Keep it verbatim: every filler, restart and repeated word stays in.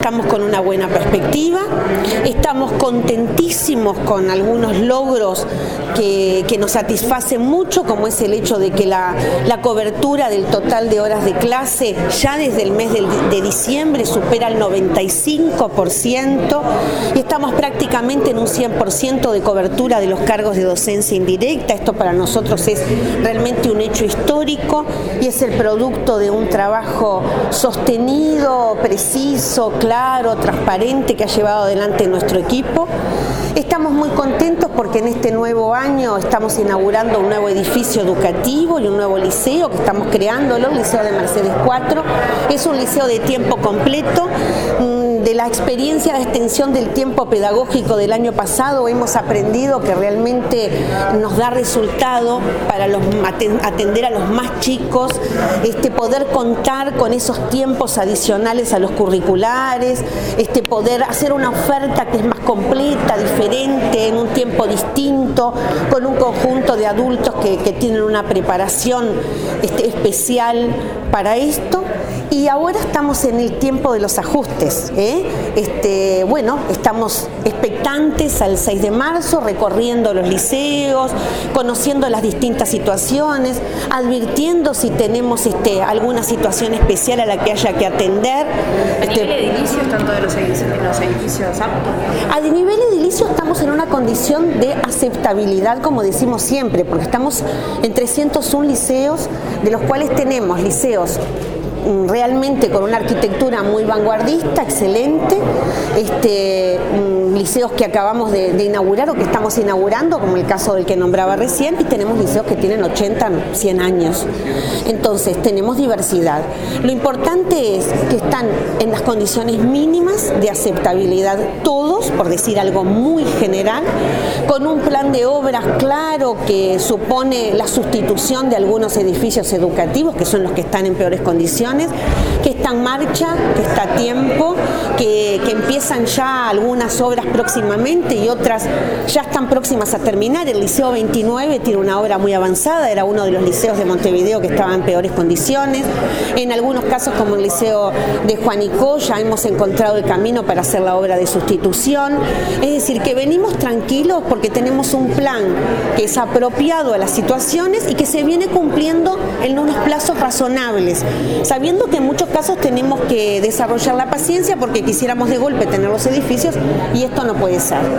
estamos con una buena perspectiva, estamos contentísimos con algunos logros que, que nos satisfacen mucho, como es el hecho de que la, la cobertura del total de horas de clase ya desde el mes de, de diciembre supera el noventa y cinco por ciento y estamos prácticamente en un cien por ciento de cobertura de los cargos de docencia indirecta. Esto para nosotros es realmente un hecho histórico y es el producto de un trabajo sostenido, preciso, claro, transparente que ha llevado adelante nuestro equipo. Estamos muy contentos porque en este nuevo año estamos inaugurando un nuevo edificio educativo y un nuevo liceo que estamos creándolo, el Liceo de Mercedes cuatro. Es un liceo de tiempo completo. De la experiencia de extensión del tiempo pedagógico del año pasado hemos aprendido que realmente nos da resultado para los, atender a los más chicos, este, poder contar con esos tiempos adicionales a los curriculares, este, poder hacer una oferta que es más completa, diferente, en un tiempo distinto, con un conjunto de adultos que, que tienen una preparación este, especial para esto. Y ahora estamos en el tiempo de los ajustes, ¿eh? Este, bueno, estamos expectantes al seis de marzo, recorriendo los liceos, conociendo las distintas situaciones, advirtiendo si tenemos este, alguna situación especial a la que haya que atender. ¿A este, nivel edilicio están todos los edificios, los edificios aptos? A nivel edilicio estamos en una condición de aceptabilidad, como decimos siempre, porque estamos en trescientos uno liceos, de los cuales tenemos liceos realmente con una arquitectura muy vanguardista, excelente, este, liceos que acabamos de, de inaugurar o que estamos inaugurando, como el caso del que nombraba recién, y tenemos liceos que tienen ochenta, cien años. Entonces tenemos diversidad. Lo importante es que están en las condiciones mínimas de aceptabilidad todos, por decir algo muy general, con un plan de obras claro que supone la sustitución de algunos edificios educativos, que son los que están en peores condiciones, que está en marcha, que está a tiempo, que, que empiezan ya algunas obras próximamente y otras ya están próximas a terminar. El Liceo veintinueve tiene una obra muy avanzada, era uno de los liceos de Montevideo que estaba en peores condiciones. En algunos casos, como el Liceo de Juanico, ya hemos encontrado el camino para hacer la obra de sustitución. Es decir, que venimos tranquilos porque tenemos un plan que es apropiado a las situaciones y que se viene cumpliendo en unos plazos razonables, sabiendo que en muchos casos tenemos que desarrollar la paciencia porque quisiéramos de golpe tener los edificios y esto no puede ser.